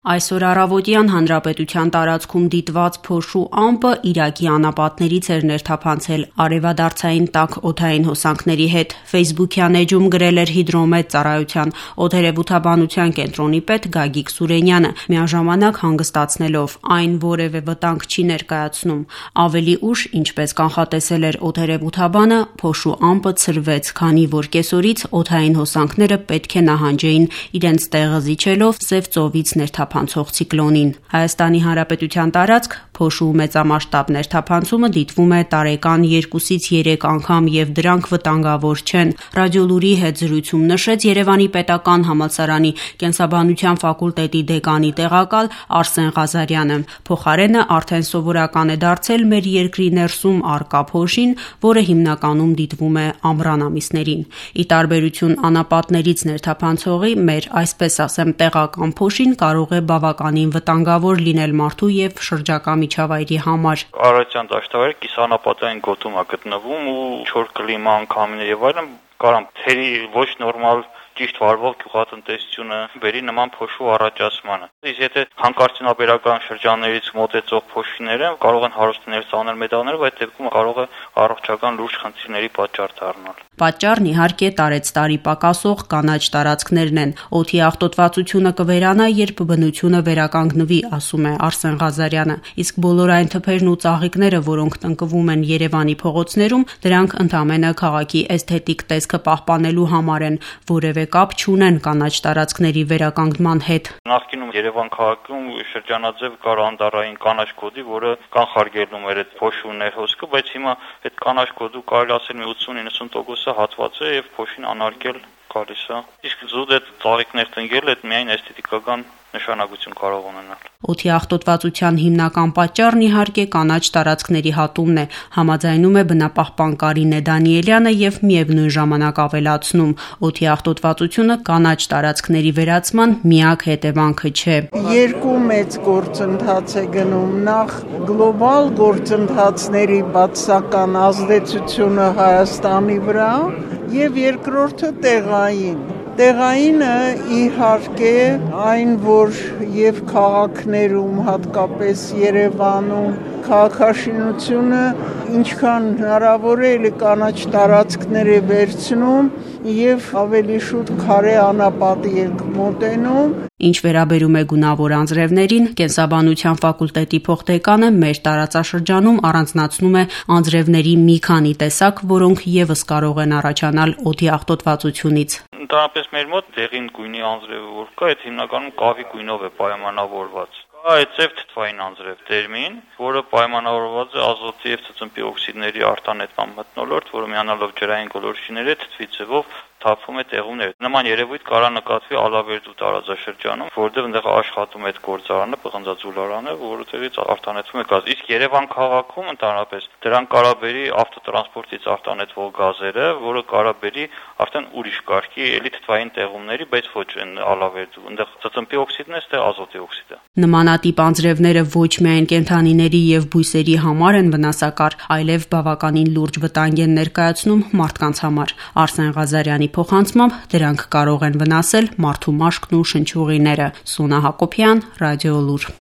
Այսօր առավոտյան Հանրապետության տարածքում դիտված փոշու ամպը Իրաքի անապատներից էր ներթափանցել արևադարձային տաք օդային հոսանքների հետ։ Ֆեյսբուքյան էջում գրել էր Հիդրոմետ ծառայության օդերևութաբանության կենտրոնի պետ Գագիկ Սուրենյանը, միաժամանակ հանգստացնելով այն որևէ վտանգ չի ներկայացնում։ Ավելի ուշ, ինչպես կանխատեսել էր օդերևութաբանը, փոշու ամպը ցրվեց, քանի որ կեսօրից օդային հոսանքները պետք է նահանջեին իրենց տեղը զիջելով Սև ծովից ներթափանցող ցիկլոնին։ Հայաստանի Հանրապետության տարածք փոշու մեծամասշտաբ ներթափանցումը դիտվում է տարեկան 2-ից 3 անգամ եւ դրանք վտանգավոր չեն։ Ռադիոլուրի հետ զրույցում նշեց Երևանի պետական համալսարանի կենսաբանության ֆակուլտետի դեկանի տեղակալ Արսեն Ղազարյանը։ Փոխարենը արդեն սովորական է դարձել մեր երկրի ներսում առկա փոշին, որը հիմնականում դիտվում է ամռան ամիսներին։ Ի տարբերություն անապատներից ներթափանցողի, մեր, այսպես ասեմ, տեղական փոշին կարող է բավականին վտանգավոր լինել մարդու եւ շրջակա միջավայրի համար։ Արարատյան դաշտավայրը կիսաանապատային գոտում է գտնվում ու չոր կլիմա անկամին եւ այլն կարամ թերի ոչ նորմալ ճիշտ վարվող գյուղատնտեսությունը բերի նման փոշու առաջացմանը։ Իսկ եթե հանքարդյունաբերական շրջաններից մոտեցող փոշիները կարող են հարուստներ ծանր մետաղներով, այդ դեպքում կարող է առողջական լուրջ խնդիրների պատճառ դառնալ։ Պատճառն իհարկե տարեցտարի պակասող կանաչ տարածքներն են։ Օդի աղտոտվածությունը կվերանա, երբ բնությունը վերականգնվի, ասում է Արսեն Ղազարյանը։ Իսկ բոլոր այն թփերն ու ծաղիկները, որոնք տնկվում են Երևանի փողոցներում, դրանք ընդամենը քաղաքի էսթետիկ տեսքը պահպանելու համար են, որևէ կապ չունեն կանաչ տարածքների վերականգնման հետ։ Նախկինում Երևան քաղաքում շրջանաձև կար անդառային կանաչ կոդի, որը կանխարգելում էր այդ փոշու ներհոսքը, բայց հիմա այդ կանաչ կոդը կարելի ասել մի 80-90% հատված է եւ փոշին անարգել գալիս է։ Իսկ զուտ այդ ծաղիկներ տնկել այդ միայն էսթետիկական նշանակություն կարող ունենալ։ Օդի աղտոտվածության հիմնական պատճառն իհարկե կանաչ տարածքների հատումն է, համաձայնում է բնապահպան Կարինե Դանիելյանը եւ միևնույն ժամանակ ավելացնում. օդի աղտոտվածությունը կանաչ տարածքների վերացման միակ հետևանքը չէ։ Երկու մեծ գործընթաց է գնում. նախ գլոբալ գործընթացների բացասական ազդեցությունը Հայաստանի վրա եւ երկրորդը տեղային։ Տեղայինը իհարկե այն, որ եւ քաղաքներում, հատկապես Երևանում քաղաքաշինությունը ինչքան հնարավոր է էլի կանաչ տարածքներ է վերցնում եւ ավելի շուտ քարե անապատի ենք մոտենում։ Ինչ վերաբերում է գունավոր անձրևներին, կենսաբանության ֆակուլտետի փոխդեկանը մեր տարածաշրջանում առանձնացնում է անձրևների մի քանի տեսակ, որոնք եւս կարող են առաջանալ օդի աղտոտվածությունից։ Ընդհանրապես մեր մոտ դեղին գույնի անձրևը որ կա, այդ հիմնականում կավի գույնով է պայմանավորված։ Այդ ծև թթվային անձրև տերմին, որը պայմանավորված է ազոտի եւ ծծմպի օքսիդների արտանետման մթնոլորտ, որը միանալով ջրային գոլորշիների թթվի ձևով թափվում է տեղումներ։ Նման երևույթ կարա նկատվի Ալավերդու տարածաշրջանում, որտեղ այնտեղ աշխատում է այդ գործարանը, պղնձաձուլարանը, որտեղից արտանետվում է գազ։ Իսկ Երևան քաղաքում ընդհանրապես դրան կարա բերի ավտոտրանսպորտից արտանետվող գազերը, որը կարա բերի արդեն ուրիշ կարգի էլի թթվային տեղումների, բայց ոչ այն Ալավերդու։ Այնտեղ ծծմպի օքսիդն է, ստե ազոտի օքսիդը։ Նմանատիպ անձրևները ոչ միայն կենդանիների եւ բույսերի համար են վնասակար, այլև բավականին լուրջ վտանգ են ներկայացնում մարդկանց համար։ Արսեն Ղազարյանի փոխանցմամբ դրանք կարող են վնասել մարդու մաշկն ու շնչուղիները։ Սունա Հակոբյան, Ռադիոլուր։